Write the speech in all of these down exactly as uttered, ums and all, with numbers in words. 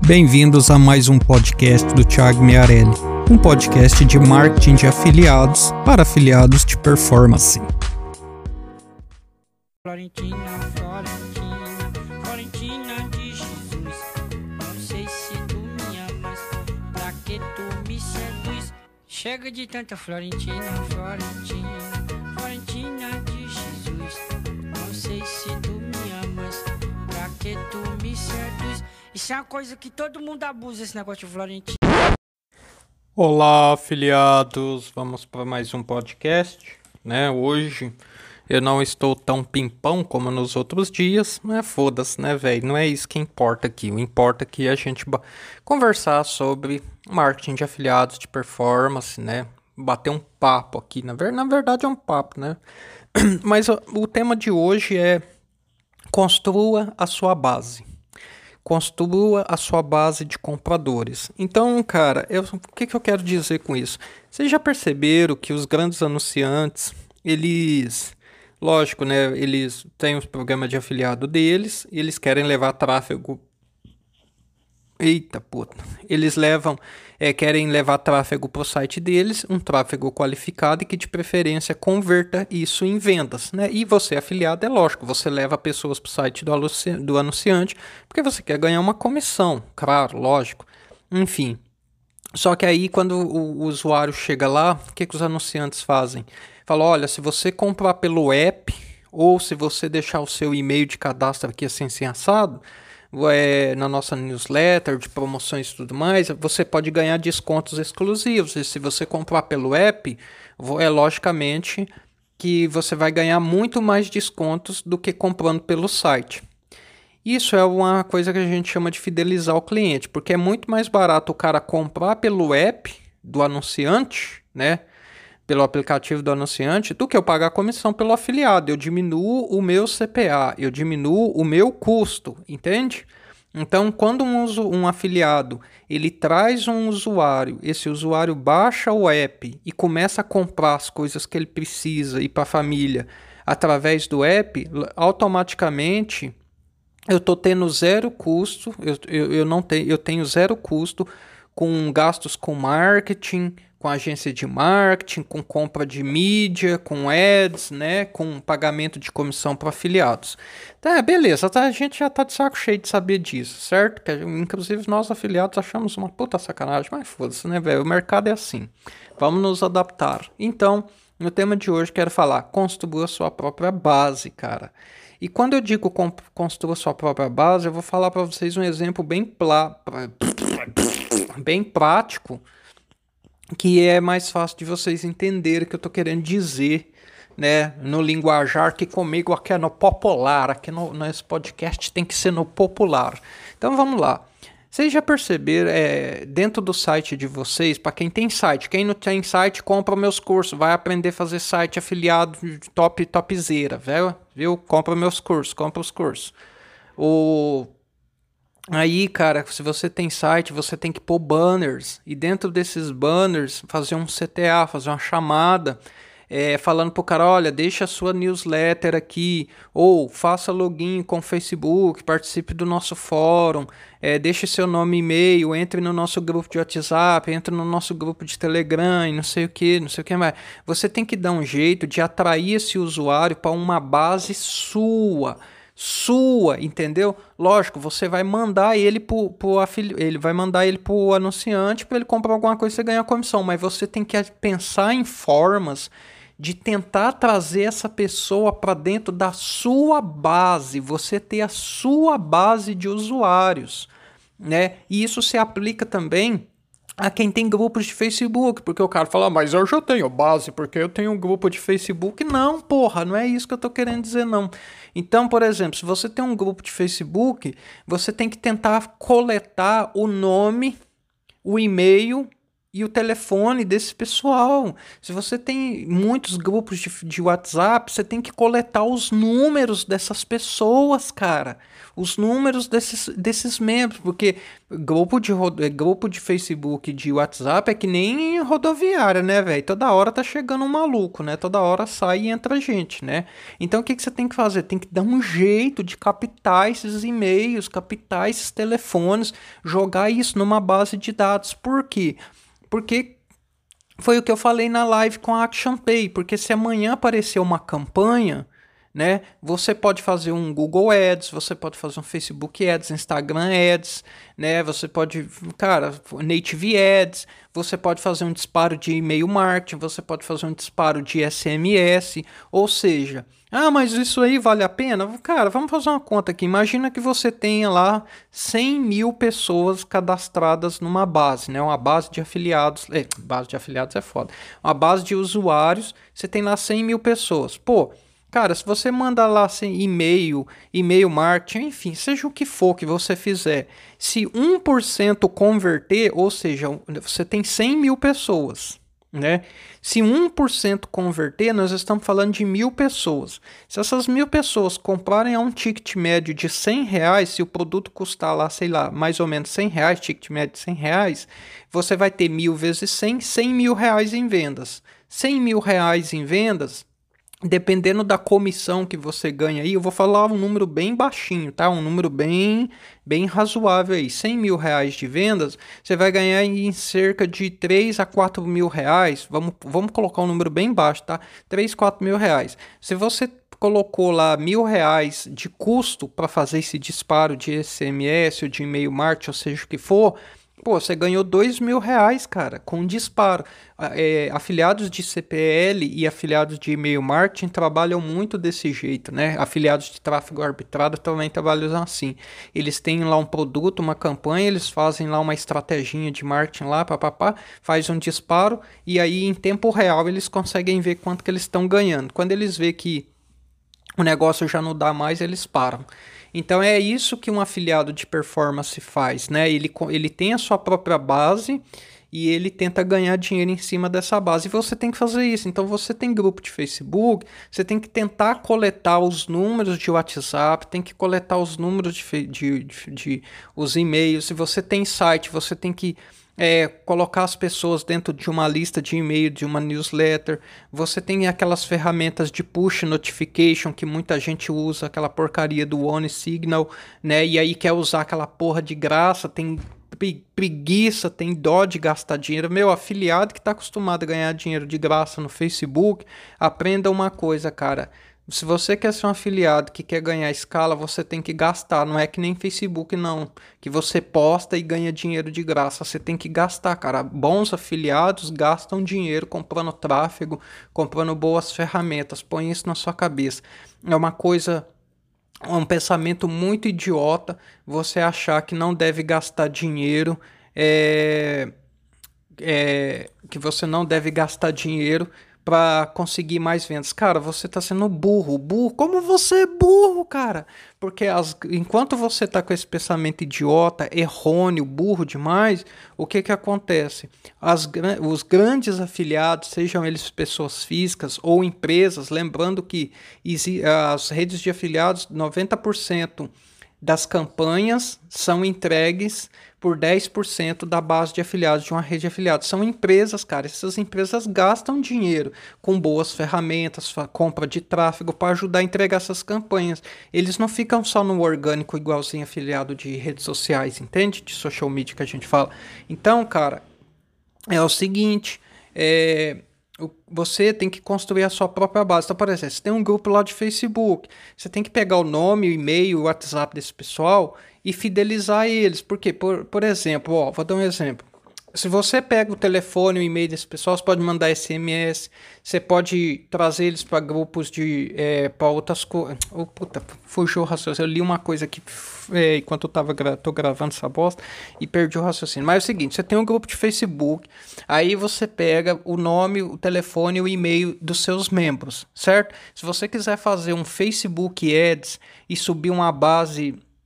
Bem-vindos a mais um podcast do Thiago Miarelli, um podcast de marketing de afiliados para afiliados de performance. Florentina, Florentina, Florentina de Jesus, não sei se tu me amas, pra que tu me seduz? Chega de tanta Florentina, Florentina, Florentina de Jesus, não sei se tu me amas, pra que tu me seduz? Isso é uma coisa que todo mundo abusa, esse negócio de Florentina. Olá, afiliados, vamos para mais um podcast, né? Hoje eu não estou tão pimpão como nos outros dias, mas foda-se, né, velho? Não é isso que importa aqui. O importa aqui é a gente ba- conversar sobre marketing de afiliados, de performance, né? Bater um papo aqui. Na, ver- na verdade é um papo, né? Mas ó, o tema de hoje é construa a sua base. Construa a sua base de compradores. Então, cara, eu, o que, que eu quero dizer com isso? Vocês já perceberam que os grandes anunciantes, eles, lógico, né, eles têm os programas de afiliado deles, e eles querem levar tráfego. Eita puta. Eles levam, é, querem levar tráfego para o site deles, um tráfego qualificado e que de preferência converta isso em vendas, né? E você, afiliado, é lógico, você leva pessoas para o site do, anuci- do anunciante porque você quer ganhar uma comissão, claro, lógico. Enfim. Só que aí quando o, o usuário chega lá, o que, que os anunciantes fazem? Falam, olha, se você comprar pelo app ou se você deixar o seu e-mail de cadastro aqui assim, assim assado, é, na nossa newsletter de promoções e tudo mais, você pode ganhar descontos exclusivos. E se você comprar pelo app, é logicamente que você vai ganhar muito mais descontos do que comprando pelo site. Isso é uma coisa que a gente chama de fidelizar o cliente, porque é muito mais barato o cara comprar pelo app do anunciante, né? Pelo aplicativo do anunciante, do que eu pagar a comissão pelo afiliado. Eu diminuo o meu C P A, eu diminuo o meu custo, entende? Então, quando um, usu, um afiliado ele traz um usuário, esse usuário baixa o app e começa a comprar as coisas que ele precisa e para a família através do app, automaticamente eu estou tendo zero custo, eu, eu, eu, não tenho, eu tenho zero custo com gastos com marketing, com agência de marketing, com compra de mídia, com ads, né, com pagamento de comissão para afiliados. Tá, beleza, tá, a gente já tá de saco cheio de saber disso, certo? Que, inclusive nós afiliados achamos uma puta sacanagem, mas foda-se, né, velho? O mercado é assim. Vamos nos adaptar. Então, no tema de hoje quero falar, construa sua própria base, cara. E quando eu digo construa sua própria base, eu vou falar para vocês um exemplo bem, plá, bem prático, que é mais fácil de vocês entenderem o que eu estou querendo dizer, né, no linguajar que comigo aqui é no popular, aqui no, nesse podcast tem que ser no popular. Então vamos lá. Vocês já perceberam, é, dentro do site de vocês, para quem tem site, quem não tem site, compra meus cursos, vai aprender a fazer site afiliado top, topzera, viu? viu? Compra meus cursos, compra os cursos. O... Aí, cara, se você tem site, você tem que pôr banners, e dentro desses banners, fazer um C T A, fazer uma chamada, É, falando pro cara, olha, deixa a sua newsletter aqui, ou faça login com o Facebook, participe do nosso fórum, é, deixe seu nome e e-mail, entre no nosso grupo de WhatsApp, entre no nosso grupo de Telegram, e não sei o que, não sei o que mais. Você tem que dar um jeito de atrair esse usuário para uma base sua, sua, entendeu? Lógico, você vai mandar ele pro, pro afili... ele vai mandar ele pro anunciante para ele comprar alguma coisa e você ganhar comissão, mas você tem que pensar em formas de tentar trazer essa pessoa para dentro da sua base, você ter a sua base de usuários, né? E isso se aplica também a quem tem grupos de Facebook, porque o cara fala, ah, mas eu já tenho base, porque eu tenho um grupo de Facebook. Não, porra, não é isso que eu tô querendo dizer, não. Então, por exemplo, se você tem um grupo de Facebook, você tem que tentar coletar o nome, o e-mail e o telefone desse pessoal. Se você tem muitos grupos de, de WhatsApp, você tem que coletar os números dessas pessoas, cara. Os números desses, desses membros, porque grupo de, grupo de Facebook, de WhatsApp é que nem rodoviária, né, velho? Toda hora tá chegando um maluco, né? Toda hora sai e entra gente, né? Então o que, que você tem que fazer? Tem que dar um jeito de captar esses e-mails, captar esses telefones, jogar isso numa base de dados. Por quê? Porque foi o que eu falei na live com a ActionPay, porque se amanhã aparecer uma campanha, né, você pode fazer um Google Ads, você pode fazer um Facebook Ads, Instagram Ads, né, você pode, cara, Native Ads, você pode fazer um disparo de e-mail marketing, você pode fazer um disparo de S M S, ou seja, ah, mas isso aí vale a pena? Cara, vamos fazer uma conta aqui, imagina que você tenha lá cem mil pessoas cadastradas numa base, né, uma base de afiliados, é, base de afiliados é foda, uma base de usuários, você tem lá cem mil pessoas, pô, cara, se você manda lá assim, e-mail, e-mail marketing, enfim, seja o que for que você fizer, se um por cento converter, ou seja, você tem cem mil pessoas, né? Se um por cento converter, nós estamos falando de mil pessoas. Se essas mil pessoas comprarem a um ticket médio de cem reais, se o produto custar lá, sei lá, mais ou menos cem reais, ticket médio de cem reais, você vai ter mil vezes cem, cem mil reais em vendas. cem mil reais em vendas, dependendo da comissão que você ganha aí, eu vou falar um número bem baixinho, tá? Um número bem, bem razoável aí. cem mil reais de vendas, você vai ganhar em cerca de três a quatro mil reais. Vamos, vamos colocar um número bem baixo, tá? três, quatro mil reais. Se você colocou lá mil reais de custo para fazer esse disparo de S M S ou de e-mail marketing, ou seja o que for, pô, você ganhou dois mil reais, cara, com um disparo. É, afiliados de C P L e afiliados de e-mail marketing trabalham muito desse jeito, né? Afiliados de tráfego arbitrado também trabalham assim. Eles têm lá um produto, uma campanha, eles fazem lá uma estratégia de marketing lá, papapá, faz um disparo e aí em tempo real eles conseguem ver quanto que eles estão ganhando. Quando eles vê que o negócio já não dá mais, eles param. Então é isso que um afiliado de performance faz, né? Ele, ele tem a sua própria base e ele tenta ganhar dinheiro em cima dessa base. E você tem que fazer isso. Então você tem grupo de Facebook, você tem que tentar coletar os números de WhatsApp, tem que coletar os números de, de, de, de os e-mails. Se você tem site, você tem que É, colocar as pessoas dentro de uma lista de e-mail, de uma newsletter. Você tem aquelas ferramentas de push notification que muita gente usa, aquela porcaria do One Signal, né? E aí quer usar aquela porra de graça, tem preguiça, tem dó de gastar dinheiro. Meu afiliado que está acostumado a ganhar dinheiro de graça no Facebook, aprenda uma coisa, cara. Se você quer ser um afiliado que quer ganhar escala, você tem que gastar. Não é que nem Facebook, não. Que você posta e ganha dinheiro de graça. Você tem que gastar, cara. Bons afiliados gastam dinheiro comprando tráfego, comprando boas ferramentas. Põe isso na sua cabeça. É uma coisa, um pensamento muito idiota você achar que não deve gastar dinheiro. É, é, que você não deve gastar dinheiro para conseguir mais vendas. Cara, você tá sendo burro, burro. Como você é burro, cara? Porque as, enquanto você tá com esse pensamento idiota, errôneo, burro demais, o que que acontece? As, os grandes afiliados, sejam eles pessoas físicas ou empresas, lembrando que as redes de afiliados, noventa por cento das campanhas são entregues por dez por cento da base de afiliados de uma rede de afiliados. São empresas, cara. Essas empresas gastam dinheiro com boas ferramentas, compra de tráfego para ajudar a entregar essas campanhas. Eles não ficam só no orgânico igualzinho afiliado de redes sociais, entende? De social media que a gente fala. Então, cara, é o seguinte, é... você tem que construir a sua própria base. Então, por exemplo, você tem um grupo lá de Facebook, você tem que pegar o nome, o e-mail, o WhatsApp desse pessoal e fidelizar eles. Porque, por, por exemplo, ó, vou dar um exemplo. Se você pega o telefone, o e-mail desse pessoal, você pode mandar S M S, você pode trazer eles para grupos de, é, para outras coisas. Oh, puta, fugiu o raciocínio. Eu li uma coisa aqui é, enquanto eu tava gra tô gravando essa bosta e perdi o raciocínio. Mas é o seguinte, você tem um grupo de Facebook, aí você pega o nome, o telefone e o e-mail dos seus membros, certo? Se você quiser fazer um Facebook Ads e subir uma base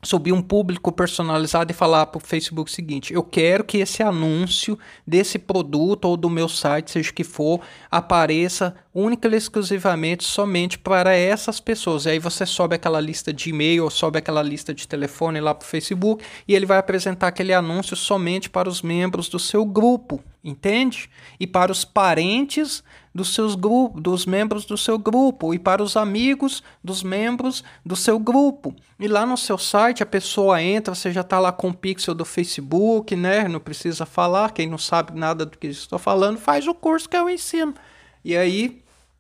subir um público personalizado e falar para o Facebook o seguinte: eu quero que esse anúncio desse produto ou do meu site, seja o que for, apareça única e exclusivamente somente para essas pessoas. E aí você sobe aquela lista de e-mail ou sobe aquela lista de telefone lá para o Facebook e ele vai apresentar aquele anúncio somente para os membros do seu grupo, entende? E para os parentes dos seus grupos, dos membros do seu grupo, e para os amigos dos membros do seu grupo. E lá no seu site a pessoa entra, você já está lá com o pixel do Facebook, né? Não precisa falar, quem não sabe nada do que eu estou falando, faz o curso que eu ensino. E aí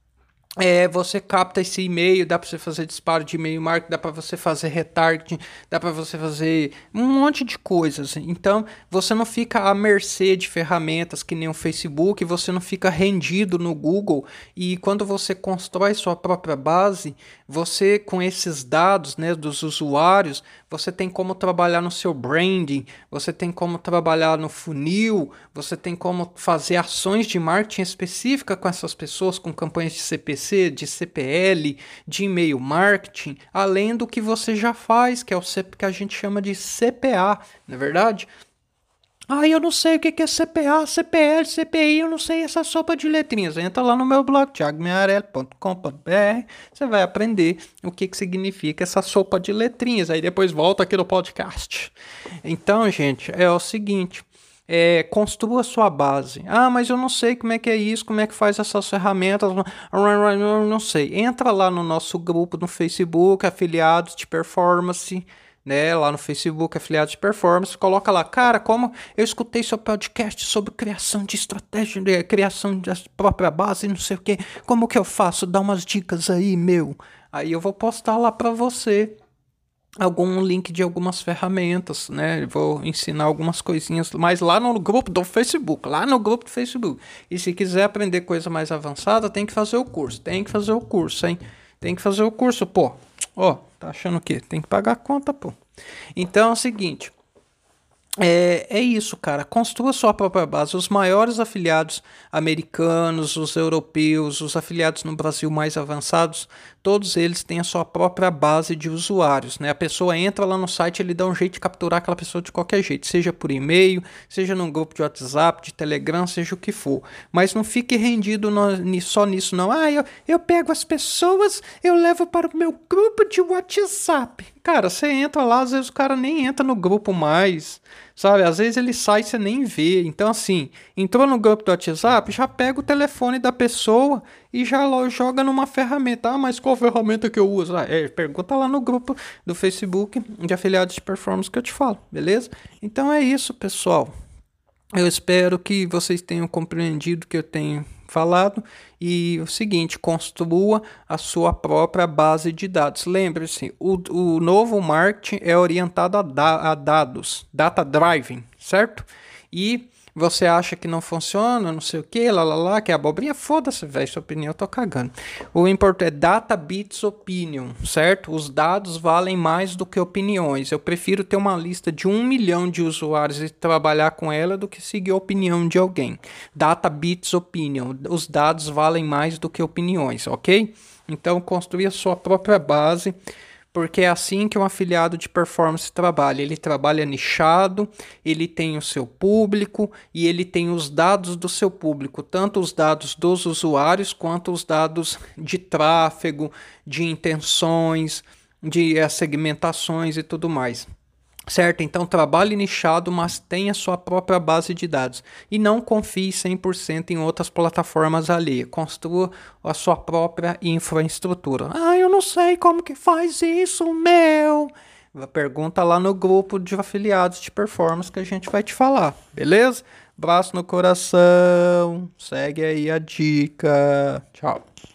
É, você capta esse e-mail, dá para você fazer disparo de e-mail marketing, dá para você fazer retargeting, dá para você fazer um monte de coisas. Então, você não fica à mercê de ferramentas que nem o Facebook, você não fica rendido no Google. E quando você constrói sua própria base, você com esses dados, né, dos usuários, você tem como trabalhar no seu branding, você tem como trabalhar no funil, você tem como fazer ações de marketing específica com essas pessoas, com campanhas de C P C, de C P L, de e-mail marketing, além do que você já faz, que é o que a gente chama de C P A, não é verdade? Ah, eu não sei o que é C P A, C P L, C P I, eu não sei essa sopa de letrinhas. Entra lá no meu blog, thiago miarelli ponto com ponto b r, você vai aprender o que, que significa essa sopa de letrinhas. Aí depois volta aqui no podcast. Então, gente, é o seguinte... É, construa sua base. Ah, mas eu não sei como é que é isso, como é que faz essas ferramentas, eu não sei. Entra lá no nosso grupo no Facebook, Afiliados de Performance, né? Lá no Facebook, Afiliados de Performance, coloca lá, cara, como eu escutei seu podcast sobre criação de estratégia, de criação da própria base, não sei o que, como que eu faço? Dá umas dicas aí, meu. Aí eu vou postar lá pra você algum link de algumas ferramentas, né? Vou ensinar algumas coisinhas, mas lá no grupo do Facebook, lá no grupo do Facebook. E se quiser aprender coisa mais avançada, tem que fazer o curso, tem que fazer o curso, hein? Tem que fazer o curso, pô. Ó, tá achando o quê? Tem que pagar a conta, pô. Então é o seguinte, É, é isso, cara. Construa sua própria base. Os maiores afiliados americanos, os europeus, os afiliados no Brasil mais avançados, todos eles têm a sua própria base de usuários, né? A pessoa entra lá no site, ele dá um jeito de capturar aquela pessoa de qualquer jeito, seja por e-mail, seja num grupo de WhatsApp, de Telegram, seja o que for. Mas não fique rendido no, só nisso, não. Ah, eu, eu pego as pessoas, eu levo para o meu grupo de WhatsApp. Cara, você entra lá, às vezes o cara nem entra no grupo mais, sabe? Às vezes ele sai e você nem vê. Então, assim, entrou no grupo do WhatsApp, já pega o telefone da pessoa e já joga numa ferramenta. Ah, mas qual ferramenta que eu uso? Ah, é, pergunta lá no grupo do Facebook de Afiliados de Performance que eu te falo, beleza? Então é isso, pessoal. Eu espero que vocês tenham compreendido o que eu tenho falado. E o seguinte, construa a sua própria base de dados. Lembre-se, o, o novo marketing é orientado a, da, a dados, data driving, certo? E você acha que não funciona, não sei o que, lá, lá, lá, que é abobrinha, foda-se, velho, sua opinião eu tô cagando. O importante é data beats opinion, certo? Os dados valem mais do que opiniões. Eu prefiro ter uma lista de um milhão de usuários e trabalhar com ela do que seguir a opinião de alguém. Data beats opinion. Os dados valem mais do que opiniões, ok? Então, construir a sua própria base, porque é assim que um afiliado de performance trabalha. Ele trabalha nichado, ele tem o seu público e ele tem os dados do seu público, tanto os dados dos usuários quanto os dados de tráfego, de intenções, de uh, segmentações e tudo mais. Certo? Então trabalhe nichado, mas tenha sua própria base de dados. E não confie cem por cento em outras plataformas alheias. Construa a sua própria infraestrutura. Ah, eu não sei como que faz isso, meu. Pergunta lá no grupo de afiliados de performance que a gente vai te falar. Beleza? Braço no coração. Segue aí a dica. Tchau.